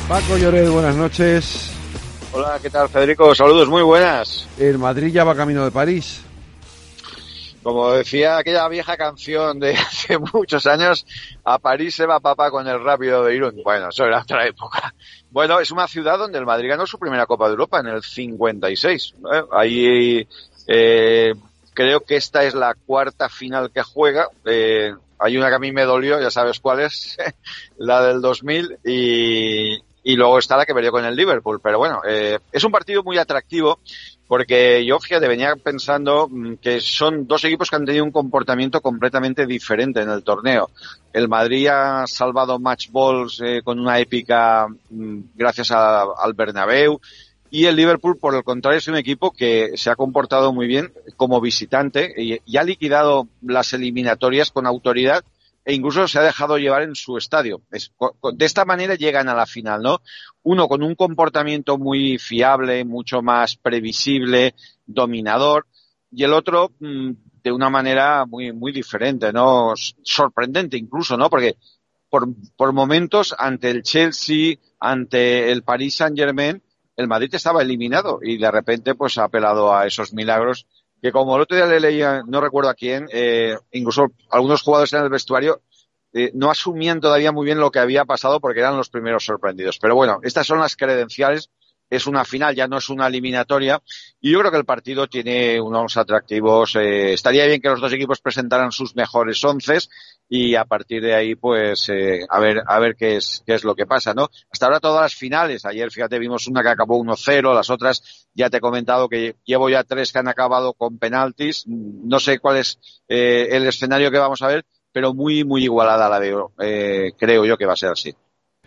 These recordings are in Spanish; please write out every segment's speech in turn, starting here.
Paco Lloret, buenas noches. Hola, ¿qué tal, Federico? Saludos, muy buenas. El Madrid ya va camino de París. Como decía aquella vieja canción de hace muchos años, a París se va papá con el rápido de Irún. Bueno, eso era otra época. Bueno, es una ciudad donde el Madrid ganó su primera Copa de Europa en el 56. Ahí creo que esta es la cuarta final que juega. Hay una que a mí me dolió, ya sabes cuál es, la del 2000, y luego está la que perdió con el Liverpool. Pero bueno, es un partido muy atractivo porque yo, fíjate, venía pensando que son dos equipos que han tenido un comportamiento completamente diferente en el torneo. El Madrid ha salvado match balls con una épica gracias al Bernabéu, y el Liverpool, por el contrario, es un equipo que se ha comportado muy bien como visitante y ha liquidado las eliminatorias con autoridad, e incluso se ha dejado llevar en su estadio. De esta manera llegan a la final, ¿no? Uno con un comportamiento muy fiable, mucho más previsible, dominador, y el otro de una manera muy, muy diferente, ¿no? Sorprendente incluso, ¿no? Porque por momentos, ante el Chelsea, ante el Paris Saint-Germain, el Madrid estaba eliminado y de repente pues ha apelado a esos milagros que, como el otro día le leía, no recuerdo a quién, incluso algunos jugadores en el vestuario no asumían todavía muy bien lo que había pasado porque eran los primeros sorprendidos. Pero bueno, estas son las credenciales. Es una final, ya no es una eliminatoria, y yo creo que el partido tiene unos atractivos. Estaría bien que los dos equipos presentaran sus mejores onces y a partir de ahí, pues, a ver qué es lo que pasa, ¿no? Hasta ahora todas las finales, ayer, fíjate, vimos una que acabó 1-0, las otras, ya te he comentado que llevo ya 3 que han acabado con penaltis. No sé cuál es el escenario que vamos a ver, pero muy, muy igualada la veo. Creo yo que va a ser así.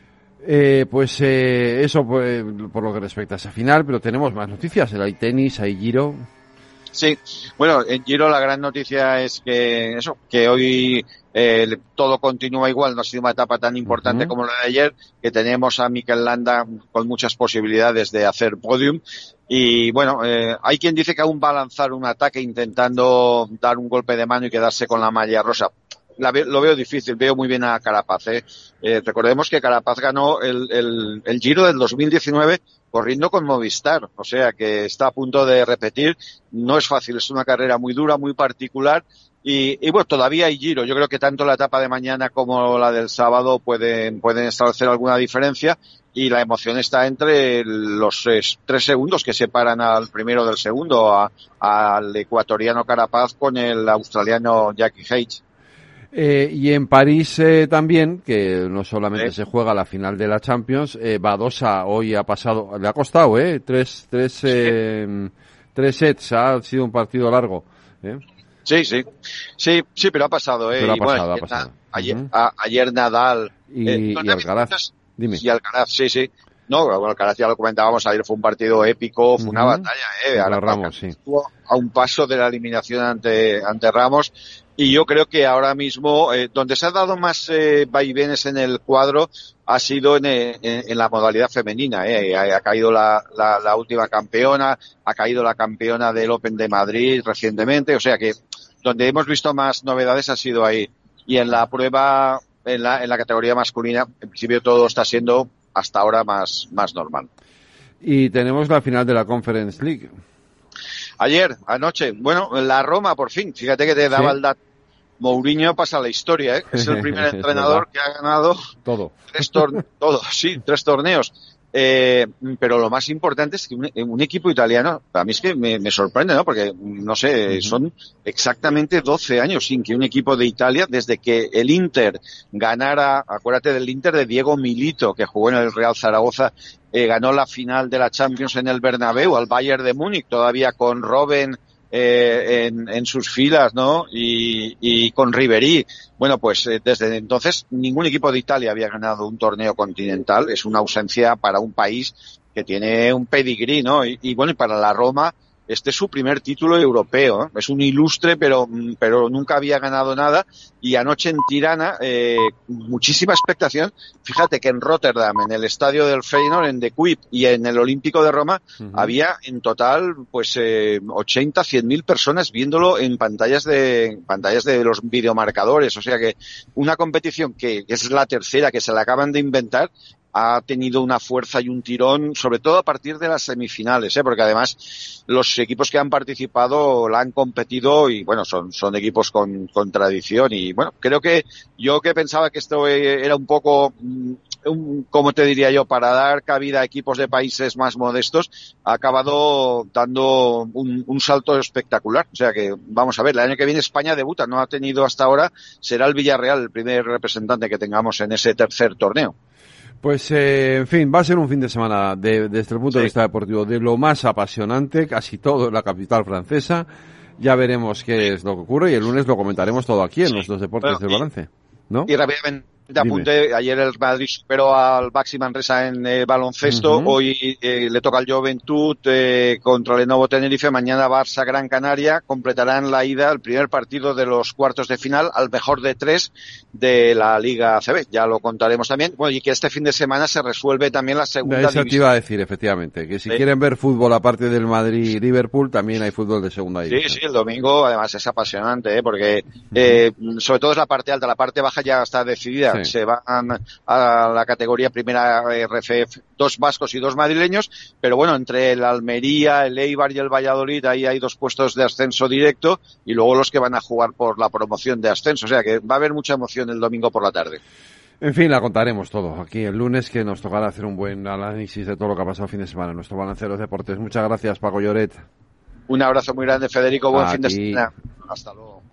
Eso por lo que respecta a esa final, pero tenemos más noticias. Hay tenis, hay Giro. Sí, bueno, en Giro la gran noticia es que hoy todo continúa igual. No ha sido una etapa tan importante como la de ayer, que tenemos a Mikel Landa con muchas posibilidades de hacer podium. Y bueno, hay quien dice que aún va a lanzar un ataque intentando dar un golpe de mano y quedarse con la malla rosa. Lo veo difícil, veo muy bien a Carapaz. Recordemos que Carapaz ganó el Giro del 2019 corriendo con Movistar, o sea que está a punto de repetir. No es fácil, es una carrera muy dura, muy particular, y bueno, todavía hay Giro. Yo creo que tanto la etapa de mañana como la del sábado pueden establecer alguna diferencia, y la emoción está entre los 3 segundos que separan al primero del segundo, al ecuatoriano Carapaz con el australiano Jackie Hayes. Y en París también, que no solamente se juega la final de la Champions, Badosa hoy ha pasado, le ha costado, 3 sets, ha sido un partido largo. Sí, pero ha pasado, Pero ha pasado. Ayer Nadal y Alcaraz. Dime. Y Alcaraz, sí. No, bueno, Alcaraz ya lo comentábamos, ayer fue un partido épico, fue una batalla, Ahora Ramos, sí. Estuvo a un paso de la eliminación ante Ramos, y yo creo que ahora mismo donde se ha dado más vaivenes en el cuadro ha sido en la modalidad femenina. Ha caído la última campeona, ha caído la campeona del Open de Madrid recientemente, o sea que donde hemos visto más novedades ha sido ahí. Y en la prueba, en la categoría masculina, en principio todo está siendo hasta ahora más normal. Y tenemos la final de la Conference League. Anoche, bueno, la Roma por fin, fíjate que te daba el dato. Mourinho pasa a la historia, es el primer entrenador que ha ganado todo. 3 torneos. Pero lo más importante es que un equipo italiano, a mí es que me sorprende, ¿no? Porque, no sé, son exactamente 12 años sin que un equipo de Italia, desde que el Inter ganara, acuérdate del Inter de Diego Milito, que jugó en el Real Zaragoza, ganó la final de la Champions en el Bernabéu al Bayern de Múnich, todavía con Robben en sus filas, ¿no? Y con Ribéry. Bueno, pues desde entonces ningún equipo de Italia había ganado un torneo continental. Es una ausencia para un país que tiene un pedigrí, ¿no? Y bueno, y para la Roma, este es su primer título europeo, ¿eh? Es un ilustre, pero nunca había ganado nada. Y anoche en Tirana, muchísima expectación. Fíjate que en Rotterdam, en el estadio del Feyenoord, en De Kuip y en el Olímpico de Roma, había en total, pues, 80, 100.000 personas viéndolo en pantallas de los videomarcadores. O sea que una competición que es la tercera, que se la acaban de inventar, ha tenido una fuerza y un tirón, sobre todo a partir de las semifinales, porque además los equipos que han participado la han competido y bueno, son equipos con tradición y bueno, creo que yo que pensaba que esto era un poco, como te diría yo, para dar cabida a equipos de países más modestos, ha acabado dando un salto espectacular. O sea que, vamos a ver, el año que viene España debuta, no ha tenido hasta ahora, será el Villarreal el primer representante que tengamos en ese tercer torneo. Pues, en fin, va a ser un fin de semana desde el punto de vista deportivo de lo más apasionante, casi todo en la capital francesa. Ya veremos qué es lo que ocurre y el lunes lo comentaremos todo aquí en nuestros deportes del balance, ¿no? Y rápidamente apunte, ayer el Madrid superó al Baxi Manresa en baloncesto, hoy le toca al Joventut contra el Lenovo Tenerife, mañana Barça Gran Canaria, completarán la ida, el primer partido de los cuartos de final, al mejor de 3 de la Liga ACB, ya lo contaremos también, bueno, y que este fin de semana se resuelve también la segunda división. Eso te iba a decir, efectivamente, que si quieren ver fútbol aparte del Madrid-Liverpool, también hay fútbol de segunda división. Sí, el domingo además es apasionante, porque sobre todo es la parte alta, la parte baja ya está decidida. Se van a la categoría primera RFF 2 vascos y 2 madrileños, pero bueno, entre el Almería, el Eibar y el Valladolid, ahí hay 2 puestos de ascenso directo y luego los que van a jugar por la promoción de ascenso, o sea que va a haber mucha emoción el domingo por la tarde. En fin, la contaremos todo aquí el lunes, que nos tocará hacer un buen análisis de todo lo que ha pasado el fin de semana en nuestro balance de los deportes. Muchas gracias, Paco Lloret. Un abrazo muy grande, Federico, buen fin de semana. Hasta luego.